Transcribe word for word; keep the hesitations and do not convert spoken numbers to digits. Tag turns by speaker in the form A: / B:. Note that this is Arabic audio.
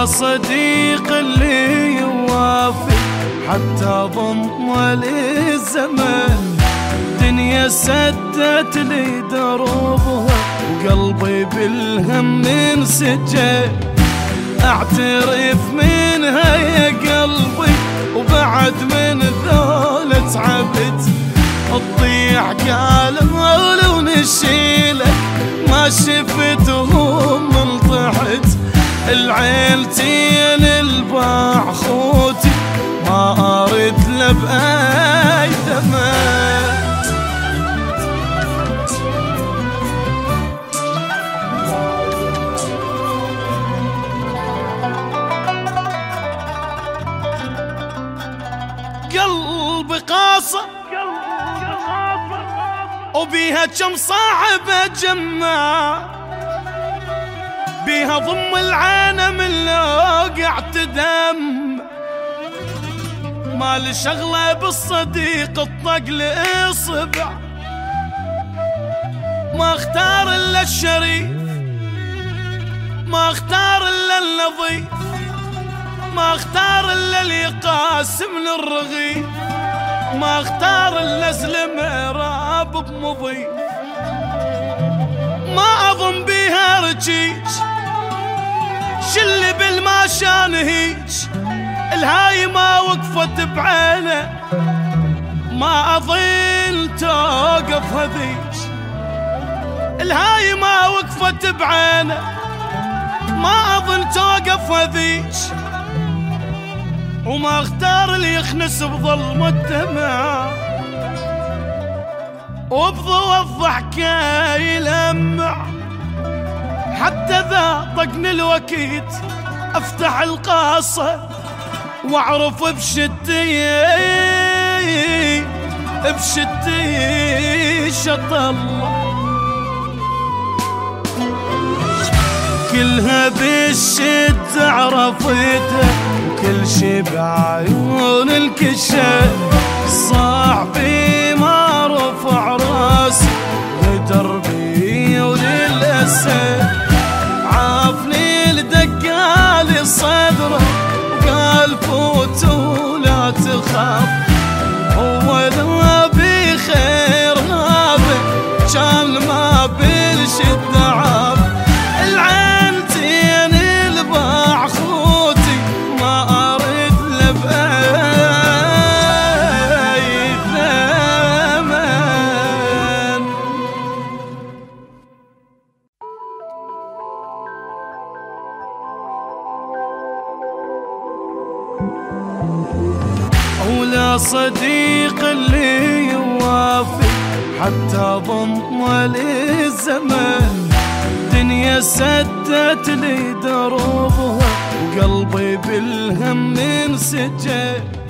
A: ولا صديق اللي يوافي حتى ضم للزمن. دنيا سدت لي دروبها وقلبي بالهم انسجن. اعترف منها يا قلبي وبعد من ذول تعبت. تضيع قالوا لو نشيلك ما شفتهم من طحت. العيلتين الباع خوتي ما ارد له باي ثمن. قلبي قاصة وبيها كم صاحب جمع. بيها ضم العين من لوقع تدم. مال شغله بالصديق الطق لإصبع. ما اختار الا الشريف ما اختار الا النظيف. ما اختار الا اللي يقاسم للرغيف. ما اختار الا سلم راب بمضيف. ما اظن بيها رجيج شل بالماشان هيج. الهاي ما وقفت بعينه ما اظن توقف هذيج. الهاي ما وقفت بعينه ما اظن توقف هذيج. وما اختار اللي يخنس بظلم الدمع وبضوء الضحكة يلمع. حتى ذا طقني الوكيد افتح القاصة واعرف بشدي بشدي شط الله. كلها بالشد عرفتها كل شي بعيون الكشاف. صاحبي ما رفع راسي لدربي وللأسف. عافني لدقالي صدره وقال فوت ولا تخاف. هو ذا بخير غابه كان ما بالشد عاف. العينتين الباع خوتي ما اريد له باي ثمن. ولا صديق اللي يوافي حتى ضم للزمن. دنيا سدت لي دروبها وقلبي بالهم انسجن.